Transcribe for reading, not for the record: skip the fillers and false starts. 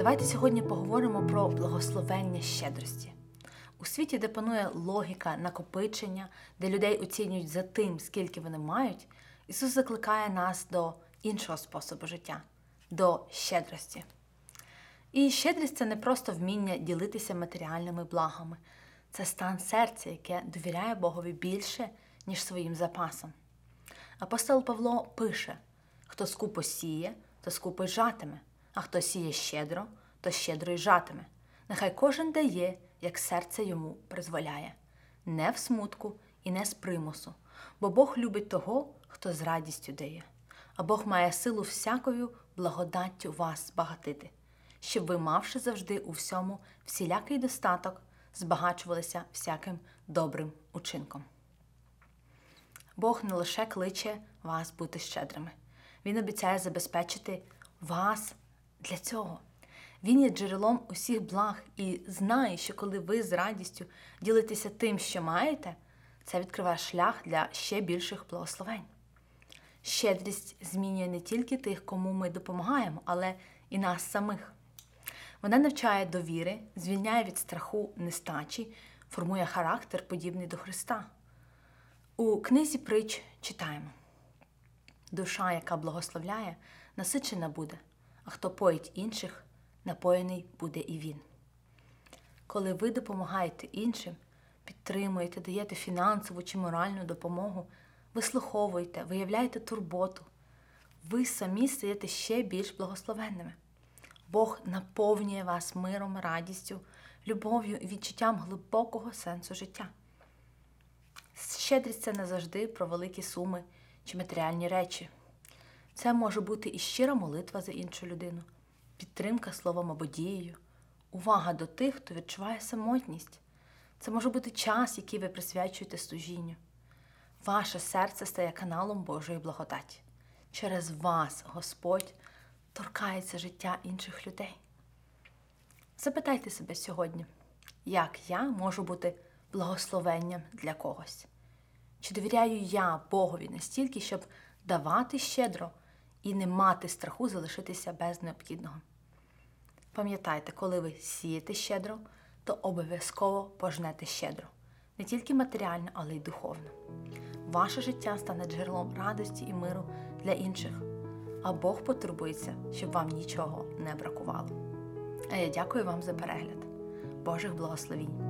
Давайте сьогодні поговоримо про благословення щедрості. У світі, де панує логіка накопичення, де людей оцінюють за тим, скільки вони мають, Ісус закликає нас до іншого способу життя – до щедрості. І щедрість – це не просто вміння ділитися матеріальними благами. Це стан серця, яке довіряє Богові більше, ніж своїм запасам. Апостол Павло пише: «Хто скупо сіє, то скупо й жатиме, а хто сіє щедро, то щедро й жатиме. Нехай кожен дає, як серце йому призволяє, не в смутку і не з примусу, бо Бог любить того, хто з радістю дає. А Бог має силу всякою благодаттю вас збагатити, щоб ви, мавши завжди у всьому всілякий достаток, збагачувалися всяким добрим учинком». Бог не лише кличе вас бути щедрими. Він обіцяє забезпечити вас для цього. Він є джерелом усіх благ і знає, що коли ви з радістю ділитеся тим, що маєте, це відкриває шлях для ще більших благословень. Щедрість змінює не тільки тих, кому ми допомагаємо, але і нас самих. Вона навчає довіри, звільняє від страху нестачі, формує характер, подібний до Христа. У книзі Притч читаємо: «Душа, яка благословляє, насичена буде, а хто поїть інших, напоєний буде і він». Коли ви допомагаєте іншим, підтримуєте, даєте фінансову чи моральну допомогу, вислуховуєте, виявляєте турботу, ви самі стаєте ще більш благословенними. Бог наповнює вас миром, радістю, любов'ю і відчуттям глибокого сенсу життя. Щедрість – це не завжди про великі суми чи матеріальні речі. Це може бути і щира молитва за іншу людину, підтримка словом або дією, увага до тих, хто відчуває самотність. Це може бути час, який ви присвячуєте служінню. Ваше серце стає каналом Божої благодаті. Через вас Господь торкається життя інших людей. Запитайте себе сьогодні, як я можу бути благословенням для когось? Чи довіряю я Богові настільки, щоб давати щедро і не мати страху залишитися без необхідного? Пам'ятайте, коли ви сієте щедро, то обов'язково пожнете щедро. Не тільки матеріально, але й духовно. Ваше життя стане джерелом радості і миру для інших, а Бог потурбується, щоб вам нічого не бракувало. А я дякую вам за перегляд. Божих благословінь!